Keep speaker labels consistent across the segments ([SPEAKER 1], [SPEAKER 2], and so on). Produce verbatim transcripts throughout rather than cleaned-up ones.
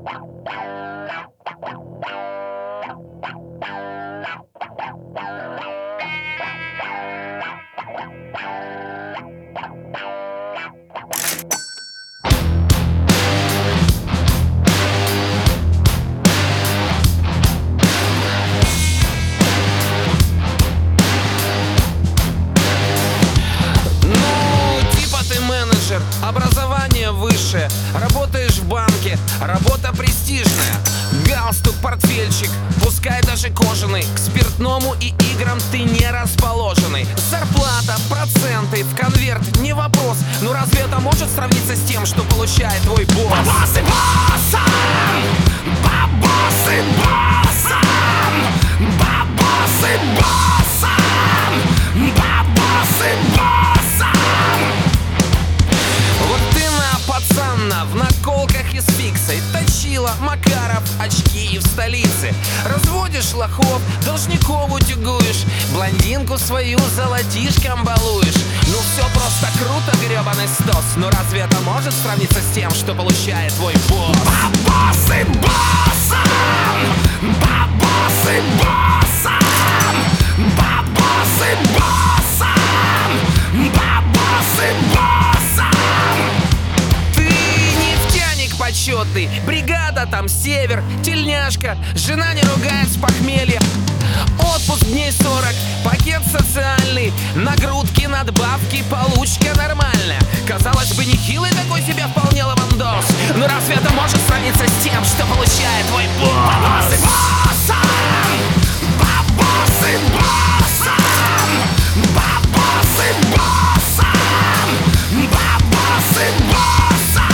[SPEAKER 1] Образование высшее, работаешь в банке, работа престижная. Галстук, портфельчик, пускай даже кожаный. К спиртному и играм ты не расположенный. Зарплата, проценты, в конверт, не вопрос. Но разве это может сравниться с тем, что получает твой босс?
[SPEAKER 2] Бабосы боссом! Бабосы боссом! Бабосы боссом! Бабосы боссом!
[SPEAKER 1] Вот ты на пацана в наколках и с фиксой точила Макаров очки и в столице. Разводишь лохов, должников утюгуешь, блондинку свою золотишком балуешь. Ну все просто круто, гребаный стос. Но разве это может сравниться с тем, что получает твой босс?
[SPEAKER 2] Бабосы боссом! Бабосы боссом! Бабосы боссом! Бабосы боссом!
[SPEAKER 1] Почетный, бригада там север, тельняшка, жена не ругает с похмелья. Отпуск дней сорок, пакет социальный, нагрудки, надбавки, получка нормальная. Казалось бы, нехилый такой себе вполне лавандос. Но разве это может сравниться с тем, что получает твой босс?
[SPEAKER 2] Бабосы боссом! Бабосы боссом! Бабосы боссом! Бабосы боссом!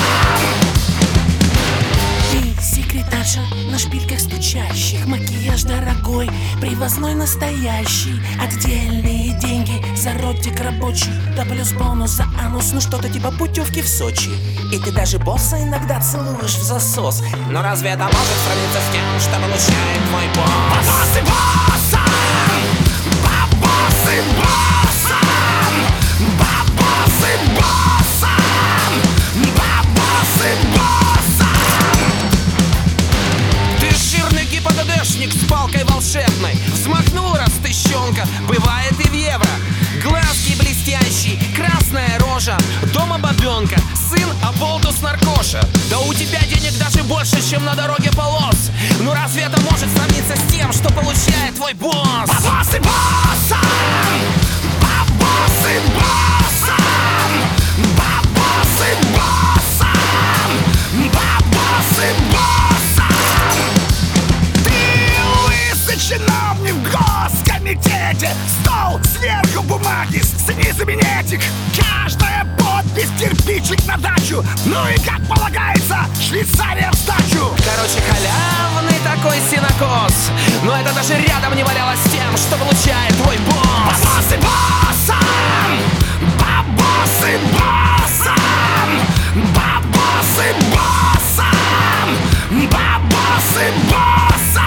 [SPEAKER 3] Секретарша на шпильках стучащих, макияж дорогой, привозной настоящий. Отдельные деньги за ротик рабочий, да плюс бонус за анус, ну что-то типа путевки в Сочи. И ты даже босса иногда целуешь в засос. Но разве это может сравниться с тем, что получает твой босс?
[SPEAKER 2] Бабосы боссом! Бабосы боссом! Бабосы боссом! Бабосы боссом!
[SPEAKER 1] ГИБДДшник с палкой волшебной, взмахнул растыщенка, бывает и в евро. Глазки блестящие, красная рожа, дома бабенка, сын оболтус наркоша. Да у тебя денег даже больше, чем на дороге полос. Ну разве это может сравниться с тем, что получает твой босс?
[SPEAKER 2] Бабосы боссом! Бабосы боссом! Бабосы боссом! Бабосы боссом! Чиновник в госкомитете, стол сверху бумаги, снизу минетик, каждая подпись кирпичик на дачу. Ну и как полагается, Швейцария в сдачу.
[SPEAKER 1] Короче, халявный такой синокос, но это даже рядом не валялось с тем, что получает твой босс.
[SPEAKER 2] Бабосы боссом! Бабосы боссом! Бабосы боссом! Бабосы боссом!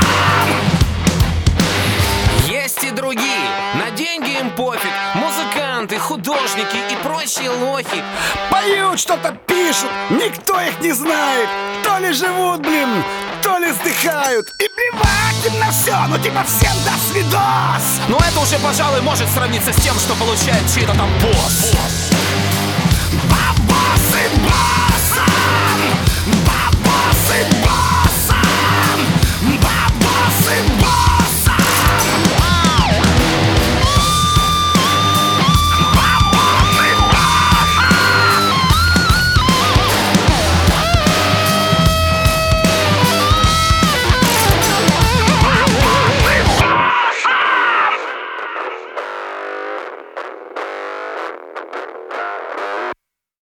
[SPEAKER 1] Есть и другие, на деньги им пофиг. Музыканты, художники и прочие лохи.
[SPEAKER 2] Поют, что-то пишут, никто их не знает. То ли живут, блин, то ли вздыхают. И плевать им на все, ну типа всем до свидос.
[SPEAKER 1] Но это уже, пожалуй, может сравниться с тем, что получает чей-то там босс.
[SPEAKER 2] Бабосы босс!